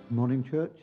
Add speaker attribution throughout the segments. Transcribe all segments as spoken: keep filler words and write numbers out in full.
Speaker 1: Morning, church.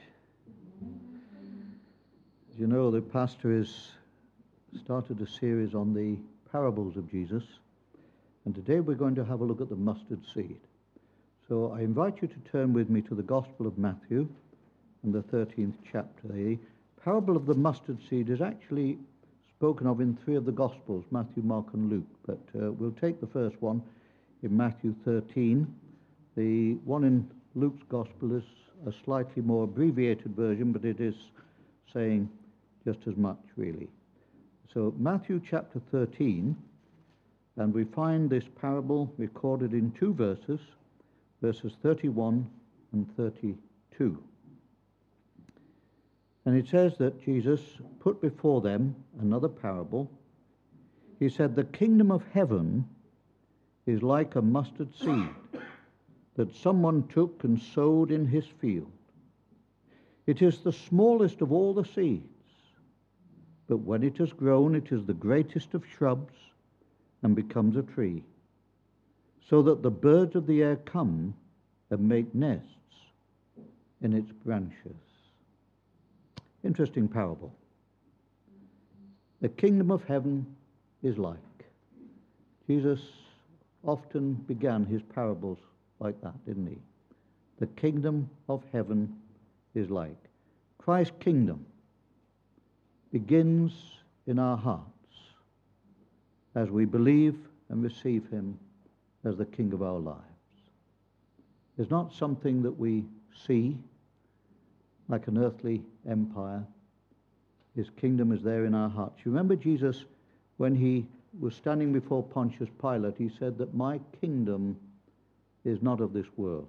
Speaker 1: As you know, the pastor has started a series on the parables of Jesus, and today we're going to have a look at the mustard seed. So I invite you to turn with me to the Gospel of Matthew and the thirteenth chapter. The parable of the mustard seed is actually spoken of in three of the Gospels, Matthew, Mark, and Luke, but uh, we'll take the first one in Matthew thirteen. The one in Luke's Gospel is a slightly more abbreviated version, but it is saying just as much, really. So Matthew chapter thirteen, and we find this parable recorded in two verses, verses thirty-one and thirty-two. And it says that Jesus put before them another parable. He said, "The kingdom of heaven is like a mustard seed that someone took and sowed in his field. It is the smallest of all the seeds, but when it has grown, it is the greatest of shrubs and becomes a tree, so that the birds of the air come and make nests in its branches." Interesting parable. The kingdom of heaven is like. Jesus often began his parables like that, didn't he? The kingdom of heaven is like. Christ's kingdom begins in our hearts as we believe and receive him as the King of our lives. It's not something that we see like an earthly empire. His kingdom is there in our hearts. You remember Jesus, when he was standing before Pontius Pilate, he said that my kingdom is not of this world.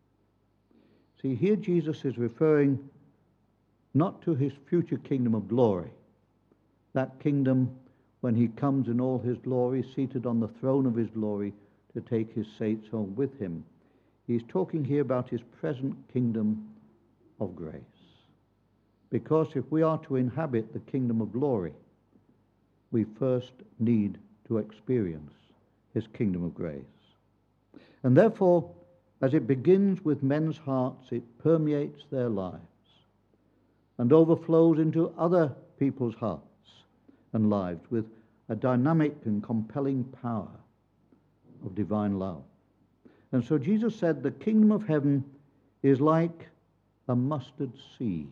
Speaker 1: See, here Jesus is referring not to his future kingdom of glory, that kingdom when he comes in all his glory, seated on the throne of his glory to take his saints home with him. He's talking here about his present kingdom of grace. Because if we are to inhabit the kingdom of glory, we first need to experience his kingdom of grace. And therefore, as it begins with men's hearts, it permeates their lives and overflows into other people's hearts and lives with a dynamic and compelling power of divine love. And so Jesus said, the kingdom of heaven is like a mustard seed.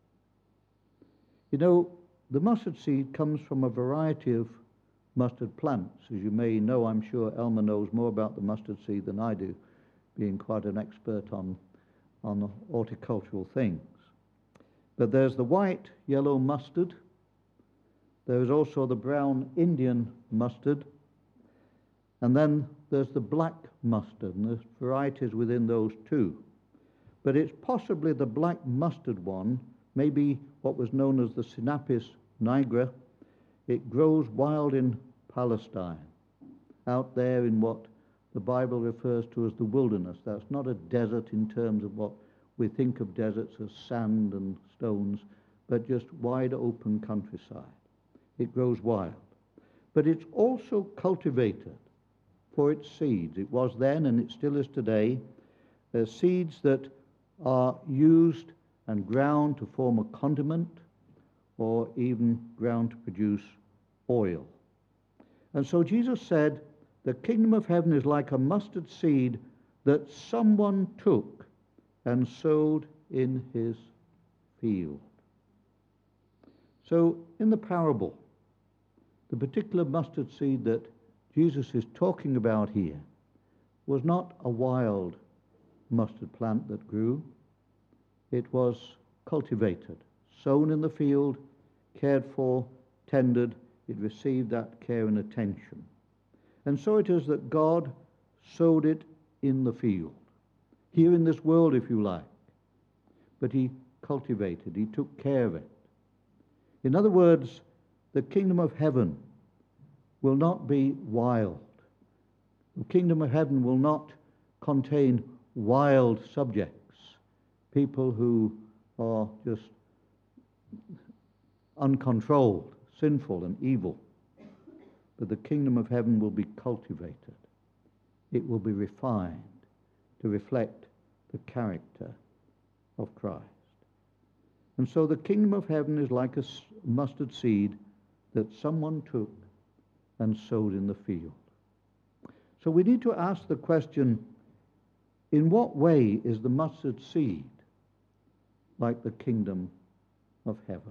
Speaker 1: You know, the mustard seed comes from a variety of mustard plants. As you may know, I'm sure Elmer knows more about the mustard seed than I do, being quite an expert on, on horticultural things. But there's the white, yellow mustard. There is also the brown Indian mustard. And then there's the black mustard, and there's varieties within those too. But it's possibly the black mustard one, maybe what was known as the Sinapis nigra. It grows wild in Palestine, out there in what the Bible refers to as the wilderness. That's not a desert in terms of what we think of deserts as sand and stones, but just wide open countryside. It grows wild. But it's also cultivated for its seeds. It was then, and it still is today, uh, seeds that are used and ground to form a condiment, or even ground to produce oil. And so Jesus said, the kingdom of heaven is like a mustard seed that someone took and sowed in his field. So in the parable, the particular mustard seed that Jesus is talking about here was not a wild mustard plant that grew. It was cultivated, sown in the field, cared for, tended. It received that care and attention. And so it is that God sowed it in the field, here in this world, if you like. But he cultivated, he took care of it. In other words, the kingdom of heaven will not be wild. The kingdom of heaven will not contain wild subjects, people who are just uncontrolled, sinful and evil. But the kingdom of heaven will be cultivated. It will be refined to reflect the character of Christ. And so the kingdom of heaven is like a mustard seed that someone took and sowed in the field. So we need to ask the question, in what way is the mustard seed like the kingdom of heaven?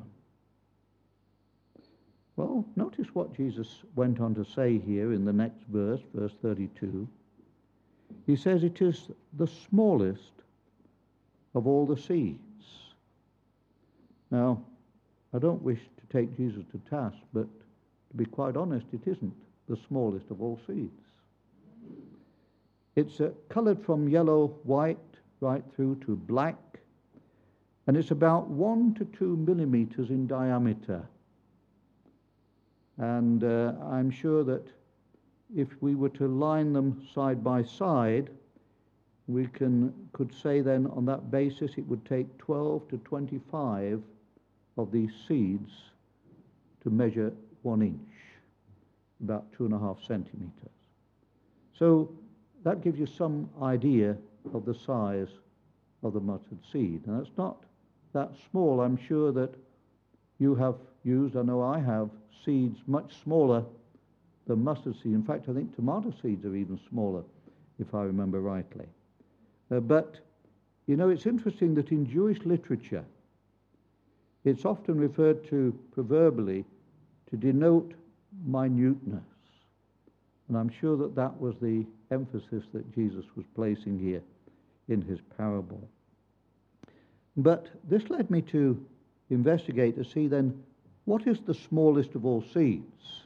Speaker 1: Well, notice what Jesus went on to say here in the next verse, verse thirty-two. He says it is the smallest of all the seeds. Now, I don't wish to take Jesus to task, but to be quite honest, it isn't the smallest of all seeds. It's uh, coloured from yellow, white, right through to black, and it's about one to two millimeters in diameter. And uh, I'm sure that if we were to line them side by side, we can could say then on that basis it would take twelve to twenty-five of these seeds to measure one inch, about two and a half centimeters. So that gives you some idea of the size of the mustard seed. And it's not that small. I'm sure that you have used, I know I have, seeds much smaller than mustard seed. In fact, I think tomato seeds are even smaller, if I remember rightly. Uh, but, you know, it's interesting that in Jewish literature, it's often referred to proverbially to denote minuteness. And I'm sure that that was the emphasis that Jesus was placing here in his parable. But this led me to investigate to see then, what is the smallest of all seeds?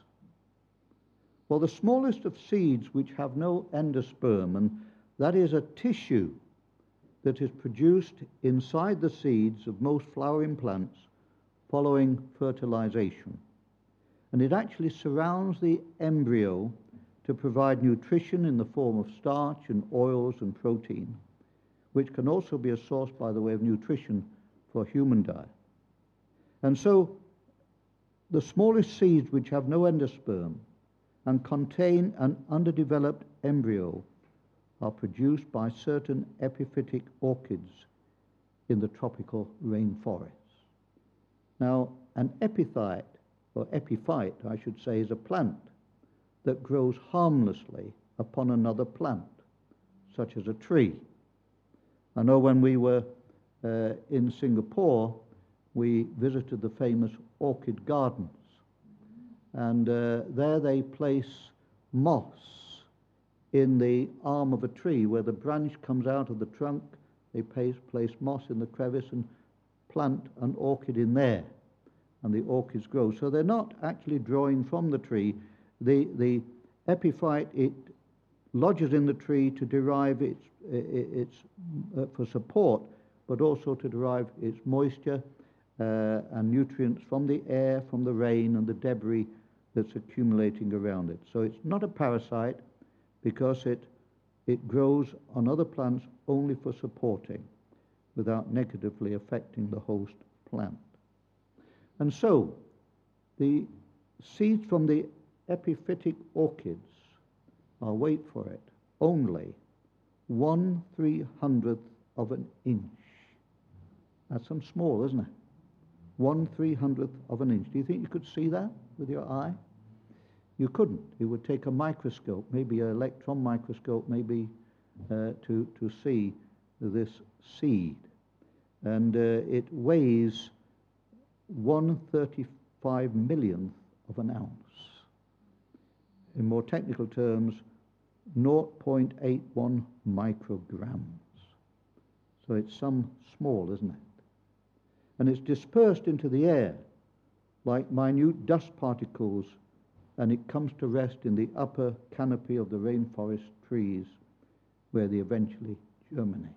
Speaker 1: Well, the smallest of seeds which have no endosperm, and that is a tissue that is produced inside the seeds of most flowering plants following fertilization. And it actually surrounds the embryo to provide nutrition in the form of starch and oils and protein, which can also be a source, by the way, of nutrition for human diet. And so the smallest seeds which have no endosperm and contain an underdeveloped embryo are produced by certain epiphytic orchids in the tropical rainforests. Now, an epiphyte, or epiphyte, I should say, is a plant that grows harmlessly upon another plant, such as a tree. I know when we were uh, in Singapore, we visited the famous orchid gardens, and uh, there they place moss in the arm of a tree where the branch comes out of the trunk. They place, place moss in the crevice and plant an orchid in there, and the orchids grow. So they're not actually drawing from the tree. The, the epiphyte, it lodges in the tree to derive its, its uh, for support, but also to derive its moisture uh, and nutrients from the air, from the rain, and the debris that's accumulating around it. So it's not a parasite, because it, it grows on other plants only for supporting, without negatively affecting the host plant. And so, the seeds from the epiphytic orchids are, wait for it, only one three hundredth of an inch. That's some small, isn't it? One three hundredth of an inch. Do you think you could see that with your eye? You couldn't. It would take a microscope, maybe an electron microscope, maybe uh, to, to see this seed. And uh, it weighs one thirty-five millionth of an ounce. In more technical terms, zero point eight one micrograms. So it's some small, isn't it? And it's dispersed into the air like minute dust particles, and it comes to rest in the upper canopy of the rainforest trees where they eventually germinate.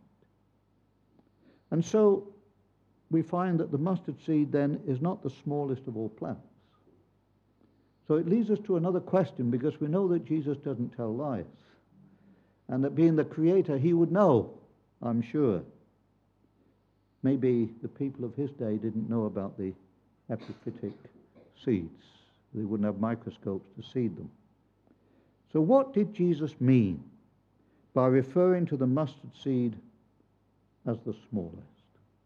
Speaker 1: And so we find that the mustard seed then is not the smallest of all plants. So it leads us to another question, because we know that Jesus doesn't tell lies, and that being the creator, he would know, I'm sure. Maybe the people of his day didn't know about the epiphytic seeds. They wouldn't have microscopes to seed them. So what did Jesus mean by referring to the mustard seed as the smallest?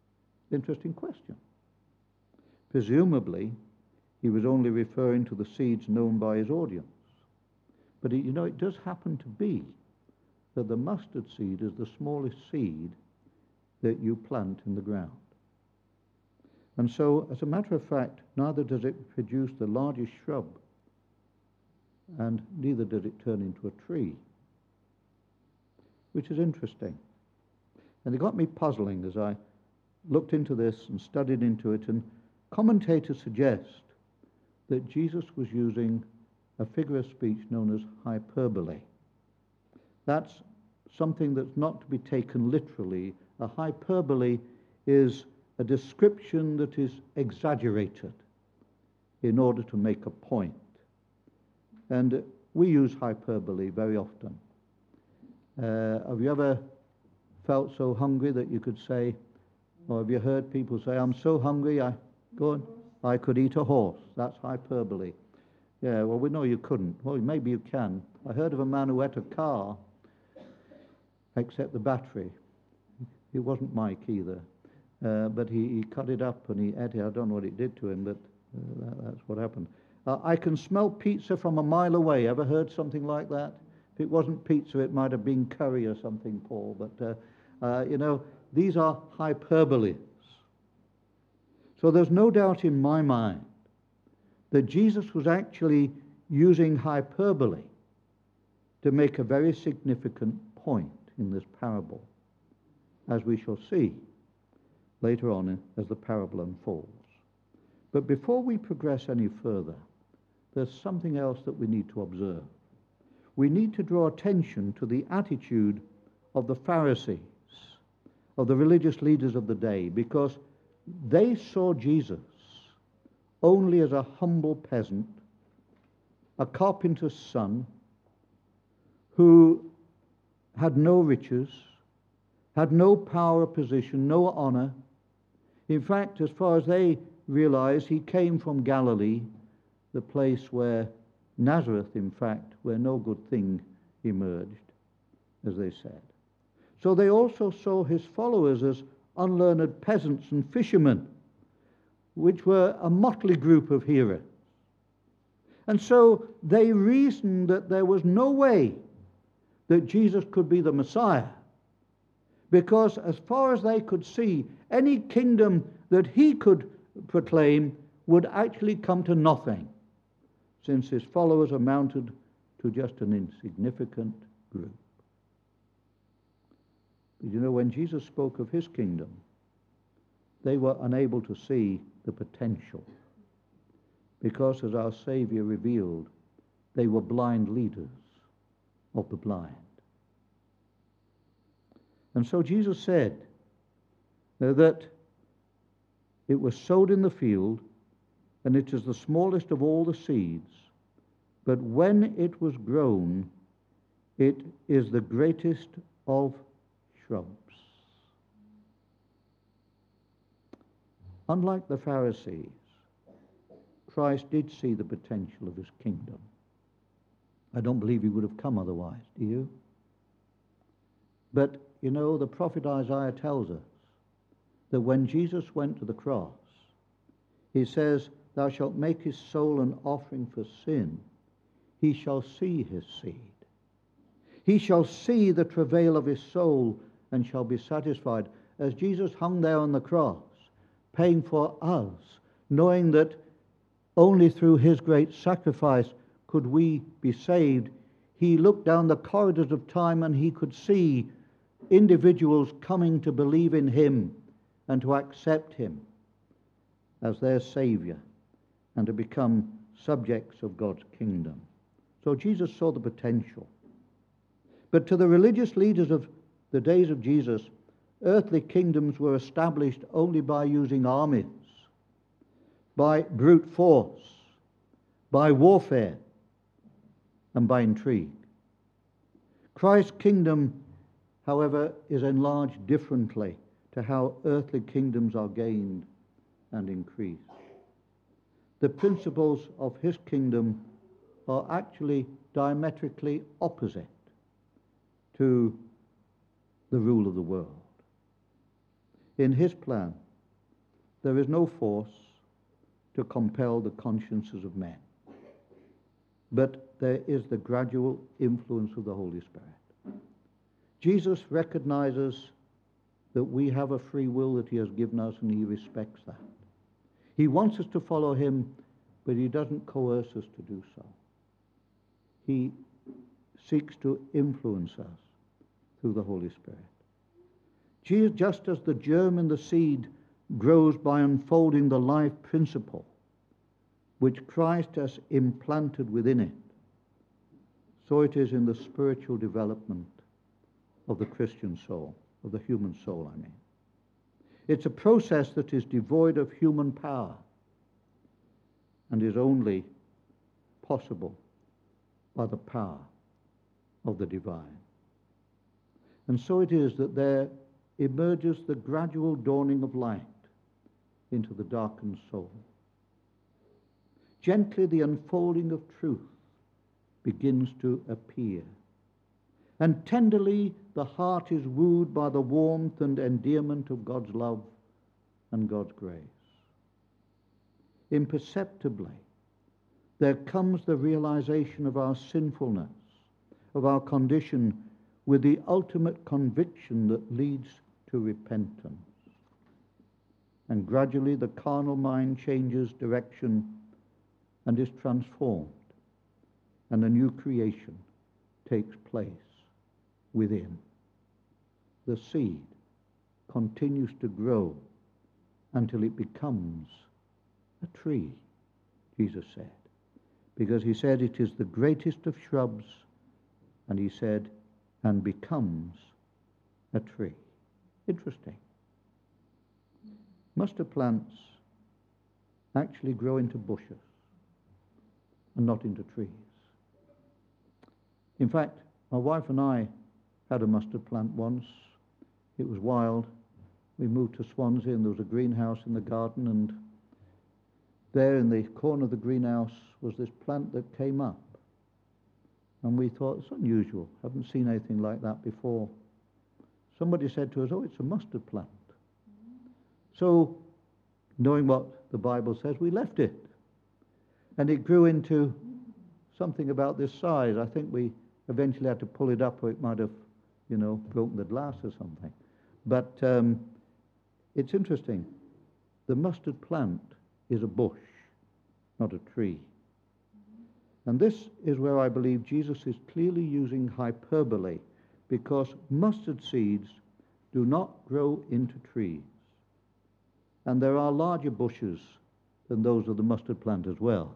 Speaker 1: Interesting question. Presumably, he was only referring to the seeds known by his audience. But it, you know, it does happen to be that the mustard seed is the smallest seed that you plant in the ground. And so, as a matter of fact, neither does it produce the largest shrub, and neither does it turn into a tree, which is interesting. And it got me puzzling as I looked into this and studied into it, and commentators suggest that Jesus was using a figure of speech known as hyperbole. That's something that's not to be taken literally. A hyperbole is a description that is exaggerated in order to make a point. And we use hyperbole very often. Uh, have you ever felt so hungry that you could say, or have you heard people say, I'm so hungry, I go on, I could eat a horse? That's hyperbole. Yeah, well, we know you couldn't. Well, maybe you can. I heard of a man who ate a car, except the battery. It wasn't Mike either. Uh, but he, he cut it up and he ate it. I don't know what it did to him, but uh, that, that's what happened. Uh, I can smell pizza from a mile away. Ever heard something like that? If it wasn't pizza, it might have been curry or something, Paul. But, uh, uh, you know, these are hyperboles. So there's no doubt in my mind that Jesus was actually using hyperbole to make a very significant point in this parable, as we shall see later on as the parable unfolds. But before we progress any further, there's something else that we need to observe. We need to draw attention to the attitude of the Pharisees, of the religious leaders of the day, because they saw Jesus only as a humble peasant, a carpenter's son, who had no riches, had no power or position, no honor. In fact, as far as they realized, he came from Galilee, the place where Nazareth, in fact, where no good thing emerged, as they said. So they also saw his followers as unlearned peasants and fishermen, which were a motley group of hearers. And so they reasoned that there was no way that Jesus could be the Messiah, because as far as they could see, any kingdom that he could proclaim would actually come to nothing, since his followers amounted to just an insignificant group. But you know, when Jesus spoke of his kingdom, they were unable to see the potential, because, as our Savior revealed, they were blind leaders of the blind. And so Jesus said that it was sowed in the field, and it is the smallest of all the seeds, but when it was grown, it is the greatest of shrubs. Unlike the Pharisees, Christ did see the potential of his kingdom. I don't believe he would have come otherwise, do you? But, you know, the prophet Isaiah tells us that when Jesus went to the cross, he says, thou shalt make his soul an offering for sin. He shall see his seed. He shall see the travail of his soul and shall be satisfied. As Jesus hung there on the cross, paying for us, knowing that only through his great sacrifice could we be saved, he looked down the corridors of time and he could see individuals coming to believe in him and to accept him as their Savior and to become subjects of God's kingdom. So Jesus saw the potential. But to the religious leaders of the days of Jesus, earthly kingdoms were established only by using armies, by brute force, by warfare, and by intrigue. Christ's kingdom, however, is enlarged differently to how earthly kingdoms are gained and increased. The principles of his kingdom are actually diametrically opposite to the rule of the world. In his plan, there is no force to compel the consciences of men, but there is the gradual influence of the Holy Spirit. Jesus recognizes that we have a free will that he has given us, and he respects that. He wants us to follow him, but he doesn't coerce us to do so. He seeks to influence us through the Holy Spirit. Jesus, just as the germ in the seed grows by unfolding the life principle which Christ has implanted within it, so it is in the spiritual development of the Christian soul, of the human soul, I mean. It's a process that is devoid of human power and is only possible by the power of the divine. And so it is that there emerges the gradual dawning of light into the darkened soul. Gently the unfolding of truth begins to appear, and tenderly the heart is wooed by the warmth and endearment of God's love and God's grace. Imperceptibly, there comes the realization of our sinfulness, of our condition, with the ultimate conviction that leads to repentance. And gradually the carnal mind changes direction and is transformed, and a new creation takes place within. The seed continues to grow until it becomes a tree, Jesus said, because he said it is the greatest of shrubs, and he said, and becomes a tree. Interesting. Mustard plants actually grow into bushes and not into trees. In fact, my wife and I had a mustard plant once. It was wild. We moved to Swansea, and there was a greenhouse in the garden, and there in the corner of the greenhouse was this plant that came up. And we thought, it's unusual. Haven't seen anything like that before. Somebody said to us, oh, it's a mustard plant. So, knowing what the Bible says, we left it. And it grew into something about this size. I think we eventually had to pull it up, or it might have, you know, broken the glass or something. But um, it's interesting. The mustard plant is a bush, not a tree. And this is where I believe Jesus is clearly using hyperbole, because mustard seeds do not grow into trees. And there are larger bushes than those of the mustard plant as well.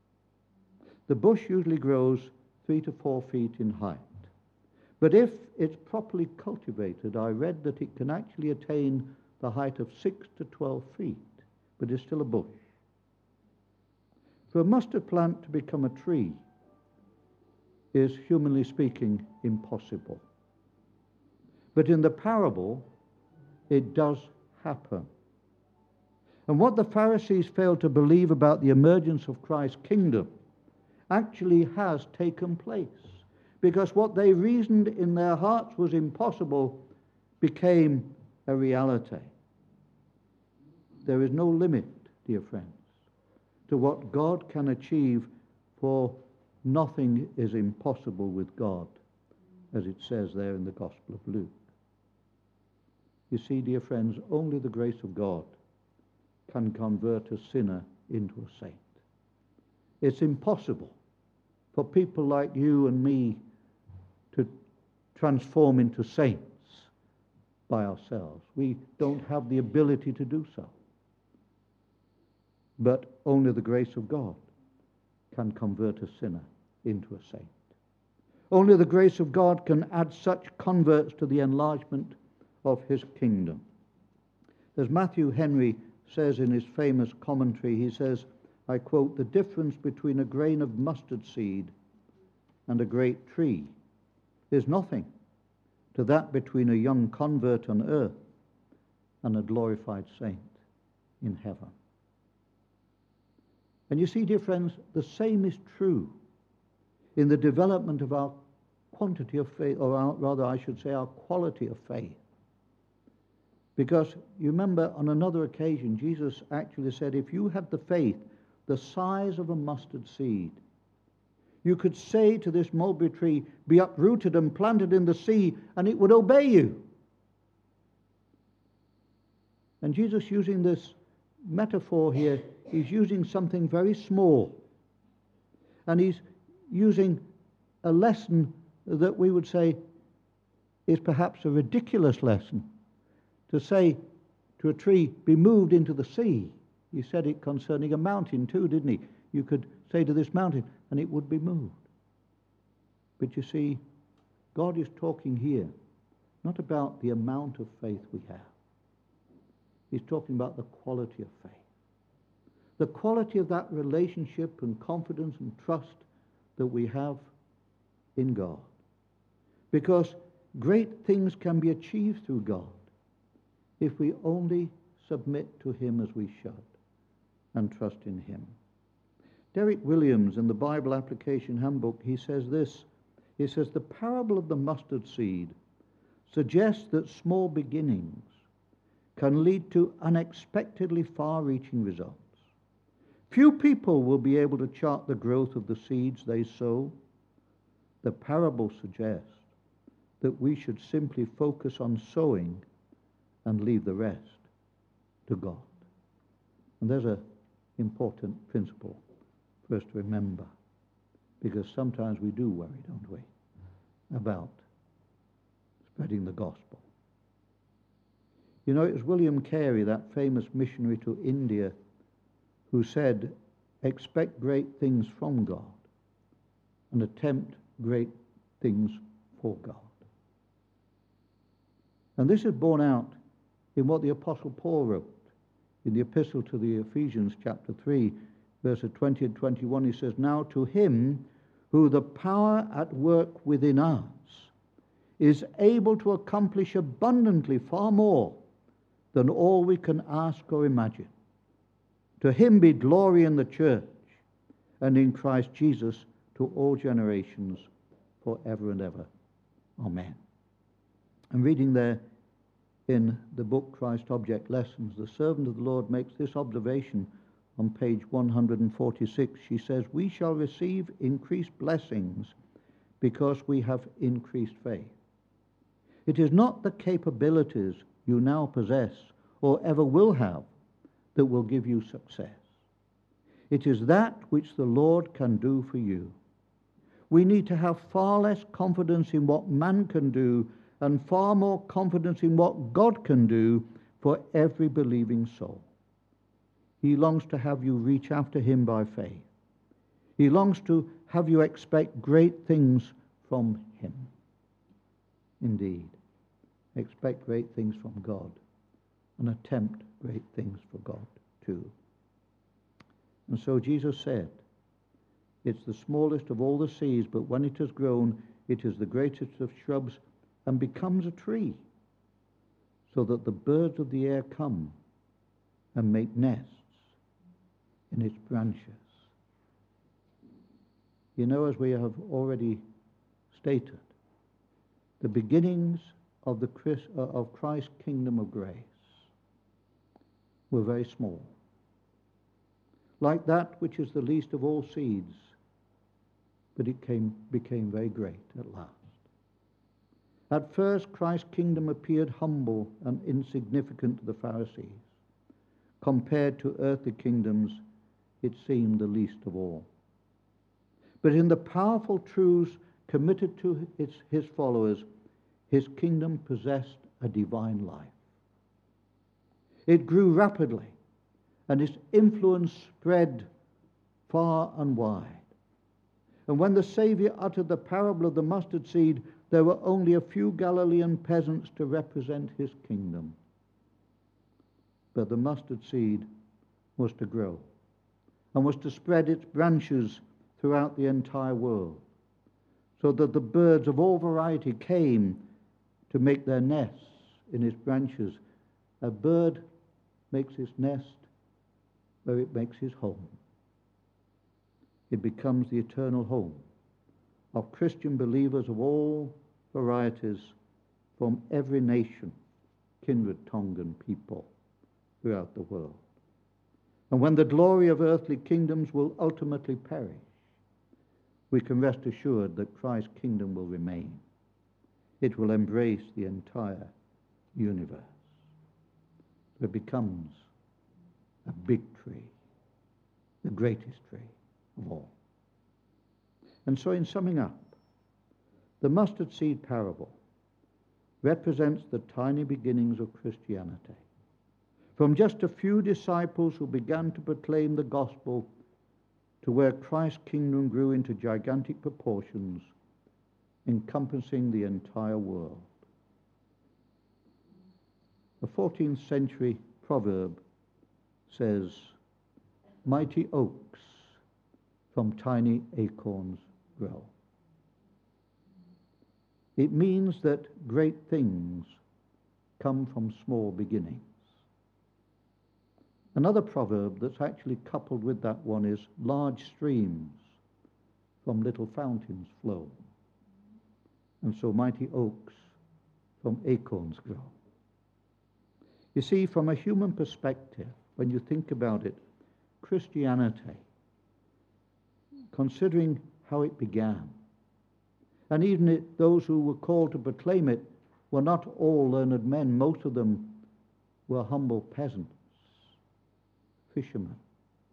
Speaker 1: The bush usually grows three to four feet in height. But if it's properly cultivated, I read that it can actually attain the height of six to twelve feet, but it's still a bush. For a mustard plant to become a tree is, humanly speaking, impossible. But in the parable, it does happen. And what the Pharisees failed to believe about the emergence of Christ's kingdom actually has taken place, because what they reasoned in their hearts was impossible became a reality. There is no limit, dear friends, to what God can achieve, for nothing is impossible with God, as it says there in the Gospel of Luke. You see, dear friends, only the grace of God can convert a sinner into a saint. It's impossible for people like you and me to transform into saints by ourselves. We don't have the ability to do so. But only the grace of God can convert a sinner into a saint. Only the grace of God can add such converts to the enlargement of his kingdom. As Matthew Henry says in his famous commentary, he says, I quote, the difference between a grain of mustard seed and a great tree is nothing to that between a young convert on earth and a glorified saint in heaven. And you see, dear friends, the same is true in the development of our quantity of faith, or our, rather I should say our quality of faith. Because you remember on another occasion, Jesus actually said, if you had the faith the size of a mustard seed, you could say to this mulberry tree, be uprooted and planted in the sea, and it would obey you. And Jesus, using this metaphor here, he's using something very small. And he's using a lesson that we would say is perhaps a ridiculous lesson. To say to a tree, be moved into the sea. He said it concerning a mountain too, didn't he? You could say to this mountain, and it would be moved. But you see, God is talking here, not about the amount of faith we have. He's talking about the quality of faith. The quality of that relationship and confidence and trust that we have in God. Because great things can be achieved through God if we only submit to him as we should and trust in him. Derek Williams, in the Bible Application Handbook, he says this. He says, the parable of the mustard seed suggests that small beginnings can lead to unexpectedly far-reaching results. Few people will be able to chart the growth of the seeds they sow. The parable suggests that we should simply focus on sowing and leave the rest to God. And there's an important principle for us to remember, because sometimes we do worry, don't we, about spreading the gospel. You know, it was William Carey, that famous missionary to India, who said, expect great things from God and attempt great things for God. And this is borne out in what the Apostle Paul wrote in the Epistle to the Ephesians, chapter three, verses twenty and twenty-one. He says, now to him who the power at work within us is able to accomplish abundantly far more than all we can ask or imagine. To him be glory in the church and in Christ Jesus to all generations forever and ever. Amen. I'm reading there in the book Christ Object Lessons. The servant of the Lord makes this observation on page one hundred forty-six. She says, we shall receive increased blessings because we have increased faith. It is not the capabilities you now possess or ever will have that will give you success. It is that which the Lord can do for you. We need to have far less confidence in what man can do and far more confidence in what God can do for every believing soul. He longs to have you reach after him by faith. He longs to have you expect great things from him. Indeed, expect great things from God and attempt great things for God too. And so Jesus said, it's the smallest of all the seeds, but when it has grown, it is the greatest of shrubs and becomes a tree, so that the birds of the air come and make nests in its branches. You know, as we have already stated, the beginnings of the Christ, uh, of Christ's kingdom of grace were very small. Like that which is the least of all seeds, but it came, became very great at last. At first, Christ's kingdom appeared humble and insignificant to the Pharisees. Compared to earthly kingdoms, it seemed the least of all. But in the powerful truths committed to its, his followers, his kingdom possessed a divine life. It grew rapidly, and its influence spread far and wide. And when the Savior uttered the parable of the mustard seed, there were only a few Galilean peasants to represent his kingdom. But the mustard seed was to grow and was to spread its branches throughout the entire world, so that the birds of all variety came to make their nests in its branches. A bird makes its nest where it makes his home. It becomes the eternal home of Christian believers of all varieties from every nation kindred, tongue, and people throughout the world. And when the glory of earthly kingdoms will ultimately perish, we can rest assured that Christ's kingdom will remain. It will embrace the entire universe. It becomes a big tree, the greatest tree of all. And so in summing up, the mustard seed parable represents the tiny beginnings of Christianity. From just a few disciples who began to proclaim the gospel to where Christ's kingdom grew into gigantic proportions, encompassing the entire world. A fourteenth century proverb says, "Mighty oaks from tiny acorns grow." It means that great things come from small beginnings. Another proverb that's actually coupled with that one is, "Large streams from little fountains flow." And so mighty oaks from acorns grow. You see, from a human perspective, when you think about it, Christianity, considering how it began, and even it, those who were called to proclaim it were not all learned men. Most of them were humble peasants, fishermen.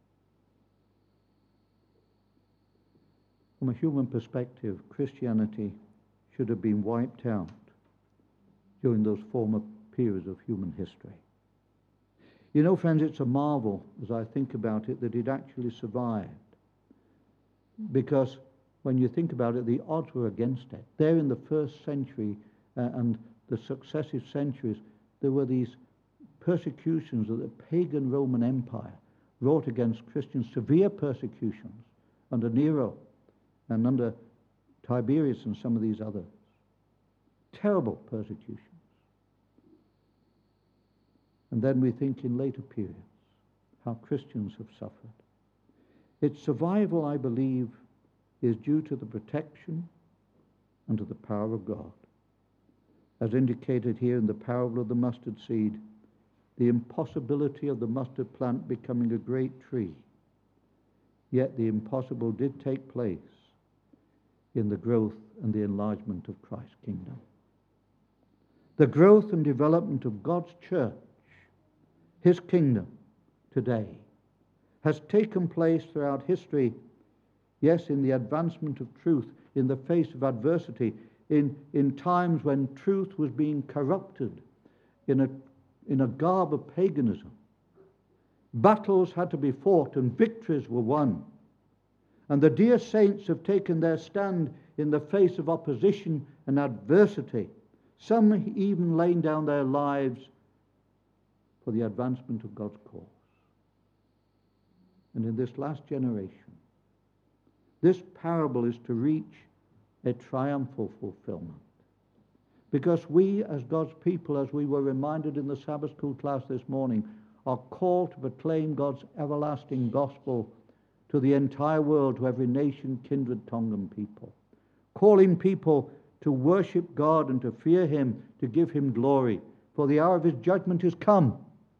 Speaker 1: From a human perspective, Christianity should have been wiped out during those former periods of human history. You know, friends, it's a marvel, as I think about it, that it actually survived. Because when you think about it, the odds were against it. There in the first century uh, and the successive centuries, there were these persecutions of the pagan Roman Empire wrought against Christians, severe persecutions under Nero and under Tiberius and some of these others. Terrible persecutions. And then we think in later periods how Christians have suffered. Its survival, I believe, is due to the protection and to the power of God. As indicated here in the parable of the mustard seed, the impossibility of the mustard plant becoming a great tree. Yet the impossible did take place in the growth and the enlargement of Christ's kingdom. The growth and development of God's church, his kingdom today, has taken place throughout history, yes, in the advancement of truth, in the face of adversity, in, in times when truth was being corrupted in a, in a garb of paganism. Battles had to be fought and victories were won. And the dear saints have taken their stand in the face of opposition and adversity, some even laying down their lives for the advancement of God's cause. And in this last generation, this parable is to reach a triumphal fulfillment. Because we, as God's people, as we were reminded in the Sabbath school class this morning, are called to proclaim God's everlasting gospel to the entire world, to every nation, kindred, tongue, and people. Calling people to worship God and to fear him, to give him glory, for the hour of his judgment is come,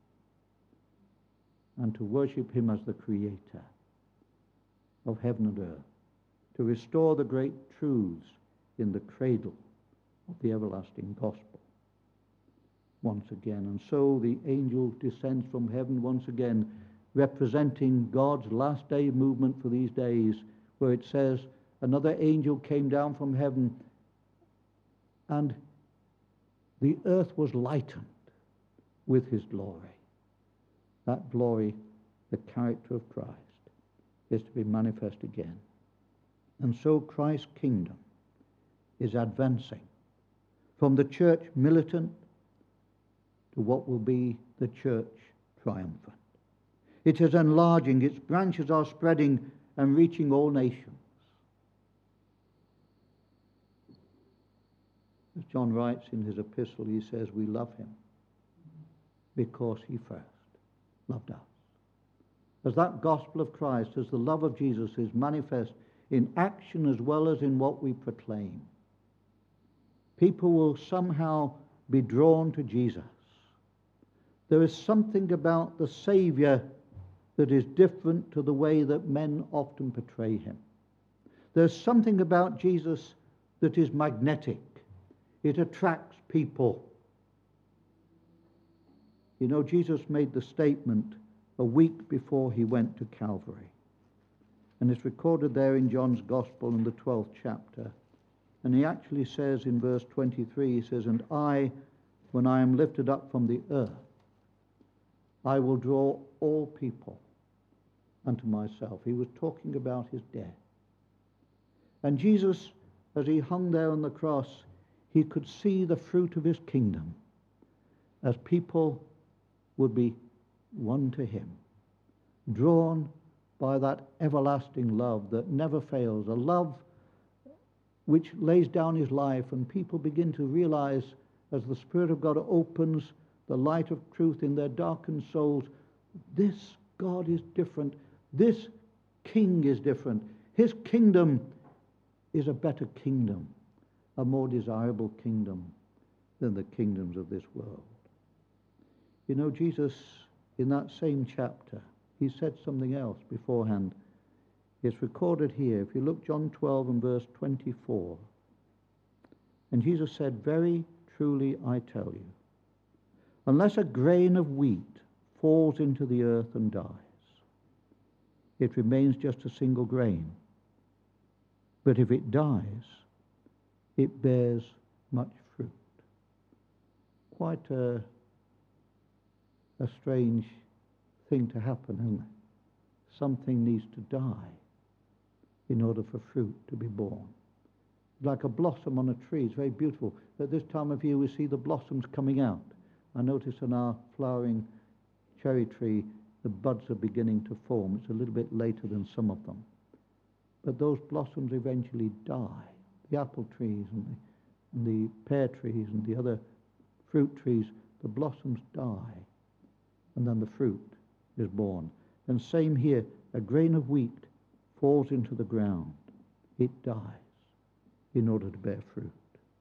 Speaker 1: and to worship him as the creator of heaven and earth, to restore the great truths in the cradle of the everlasting gospel once again. And so the angel descends from heaven once again, representing God's last day movement for these days, where it says, another angel came down from heaven, and the earth was lightened with his glory. That glory, the character of Christ, is to be manifest again. And so Christ's kingdom is advancing from the church militant to what will be the church triumphant. It is enlarging, its branches are spreading and reaching all nations. As John writes in his epistle, he says, we love him because he first loved us. As that gospel of Christ, as the love of Jesus is manifest in action as well as in what we proclaim, people will somehow be drawn to Jesus There is something about the Saviour that is different to the way that men often portray him. There's something about Jesus that is magnetic. It attracts people. You know, Jesus made the statement a week before he went to Calvary. And it's recorded there in John's Gospel in the twelfth chapter. And he actually says in verse twenty-three, he says, "And I, when I am lifted up from the earth, I will draw all people unto myself." He was talking about his death. And Jesus, as he hung there on the cross, he could see the fruit of his kingdom as people would be won to him, drawn by that everlasting love that never fails, a love which lays down his life, and people begin to realize, as the Spirit of God opens the light of truth in their darkened souls, this God is different. This King is different. His kingdom is a better kingdom, a more desirable kingdom than the kingdoms of this world. You know, Jesus, in that same chapter, he said something else beforehand. It's recorded here. If you look John twelve and verse twenty-four. And Jesus said, "Very truly I tell you, unless a grain of wheat falls into the earth and dies, it remains just a single grain. But if it dies, it bears much fruit." Quite a, a strange thing to happen, isn't it? Something needs to die in order for fruit to be born. Like a blossom on a tree. It's very beautiful. At this time of year we see the blossoms coming out. I notice on our flowering cherry tree the buds are beginning to form. It's a little bit later than some of them. But those blossoms eventually die. The apple trees and the, and the pear trees and the other fruit trees, the blossoms die. And then the fruit is born. And same here, a grain of wheat falls into the ground. It dies in order to bear fruit.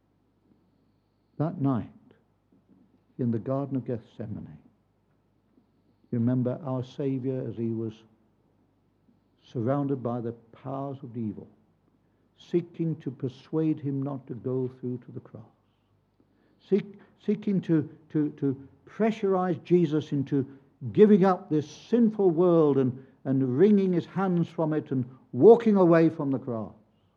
Speaker 1: That night, in the Garden of Gethsemane, you remember our Savior as he was surrounded by the powers of evil, seeking to persuade him not to go through to the cross, Seek, seeking to, to, to pressurize Jesus into giving up this sinful world and, and wringing his hands from it and walking away from the cross.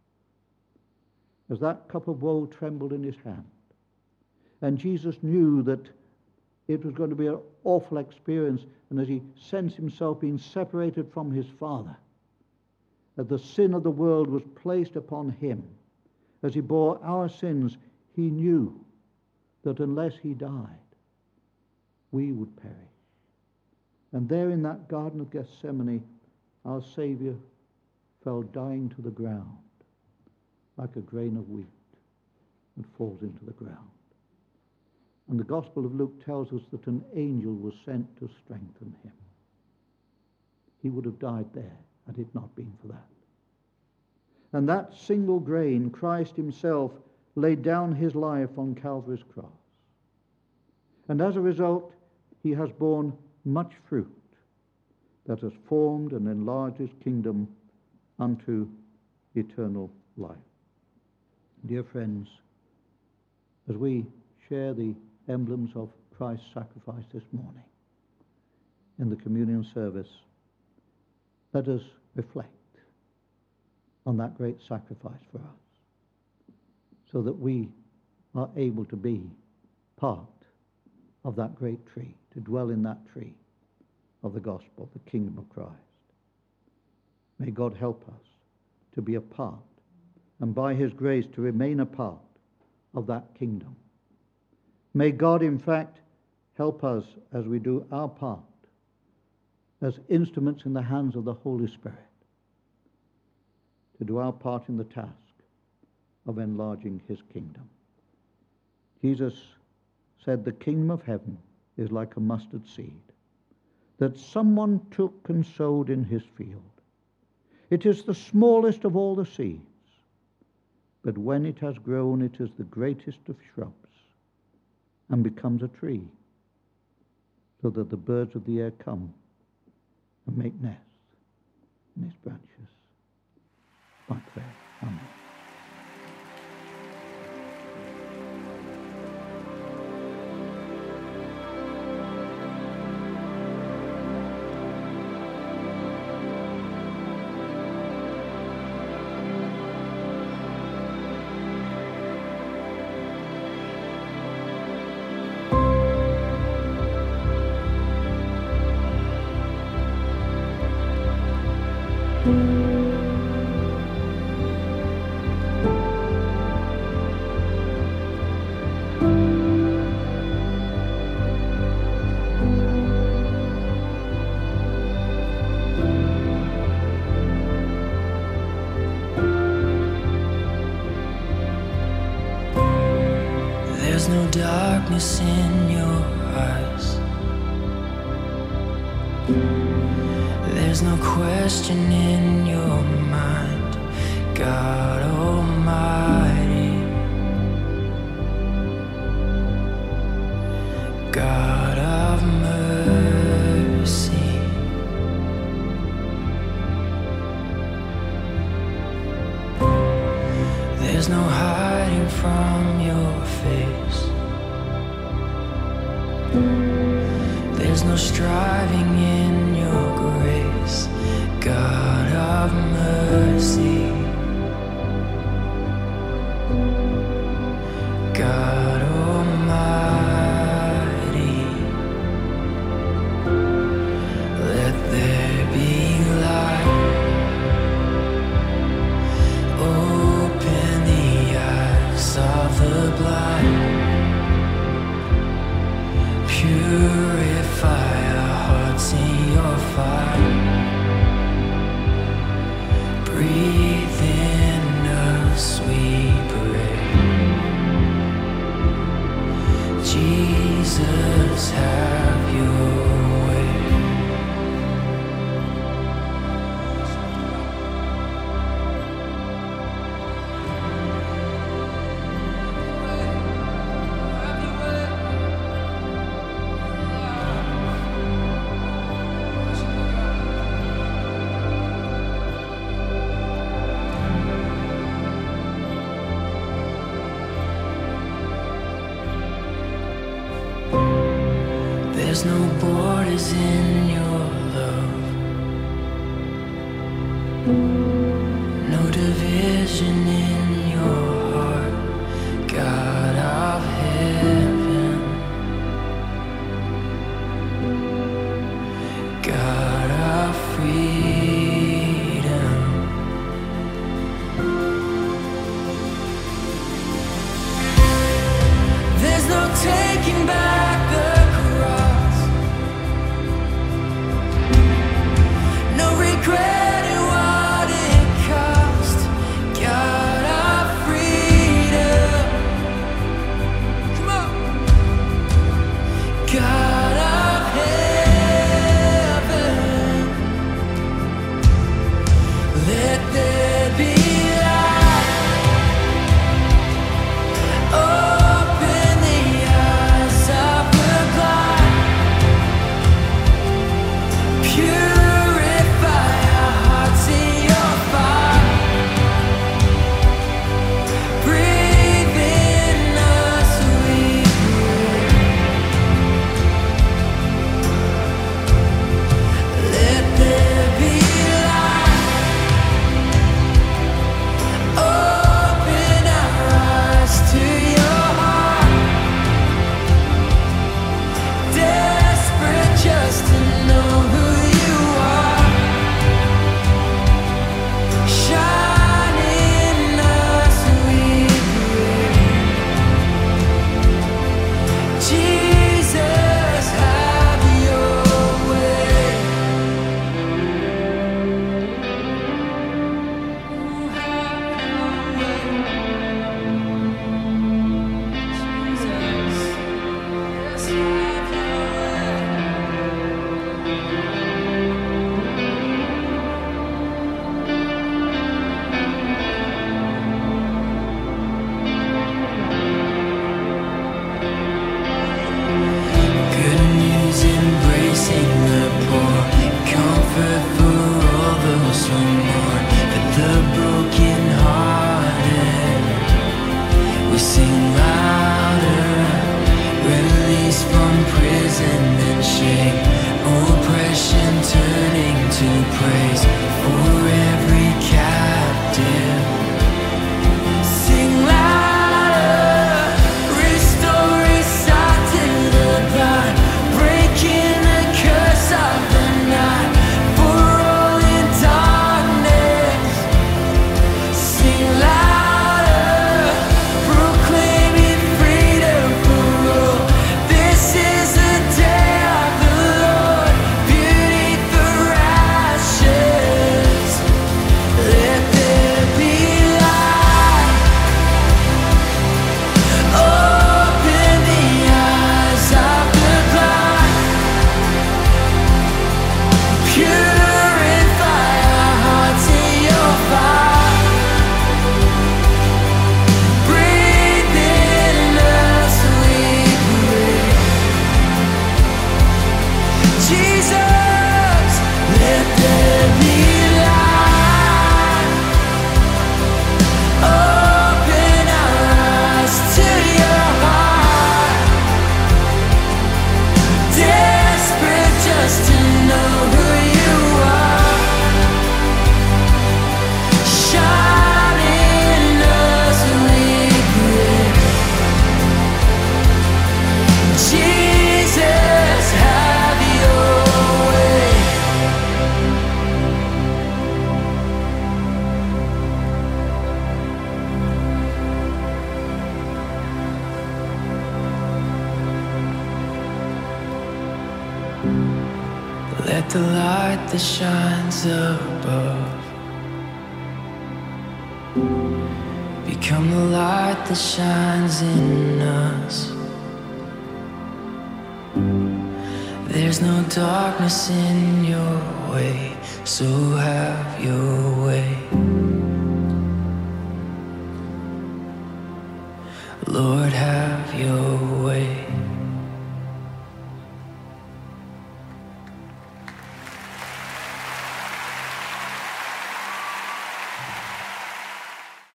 Speaker 1: As that cup of woe trembled in his hand, and Jesus knew that it was going to be an awful experience, and as he sensed himself being separated from his Father, that the sin of the world was placed upon him, as he bore our sins, he knew that unless he died, we would perish. And there in that Garden of Gethsemane, our Savior fell dying to the ground like a grain of wheat that falls into the ground. And the Gospel of Luke tells us that an angel was sent to strengthen him. He would have died there had it not been for that. And that single grain, Christ himself laid down his life on Calvary's cross. And as a result, he has borne much fruit that has formed and enlarged his kingdom unto eternal life. Dear friends, as we share the emblems of Christ's sacrifice this morning in the communion service, let us reflect on that great sacrifice for us, so that we are able to be part of that great tree, to dwell in that tree of the gospel, the kingdom of Christ. May God help us to be a part, and by his grace to remain a part of that kingdom. May God, in fact, help us as we do our part as instruments in the hands of the Holy Spirit to do our part in the task of enlarging his kingdom. Jesus said the kingdom of heaven is like a mustard seed that someone took and sowed in his field. It is the smallest of all the seeds, but when it has grown, it is the greatest of shrubs and becomes a tree, so that the birds of the air come and make nests in its branches. My prayer. Amen.
Speaker 2: There's no darkness in your eyes. There's no question in your mind, God Almighty, God of mercy. There's no hiding from your face. There's no striving in your grace, God of mercy, God Almighty. Let there be light. Open the eyes of the blind. Purify our hearts in your fire. Breathe in us, we pray. Jesus, have your way. There's no borders in your love, no division in your heart, God of heaven, God of freedom. There's no taking back the regretting what Jesus, let there be light. Open our eyes to your heart. Desperate just to know who you are. Shine in us liquid. Jesus, have your way. Let the light that shines above become the light that shines in us. There's no darkness in your way, so have your way. Lord, have your way.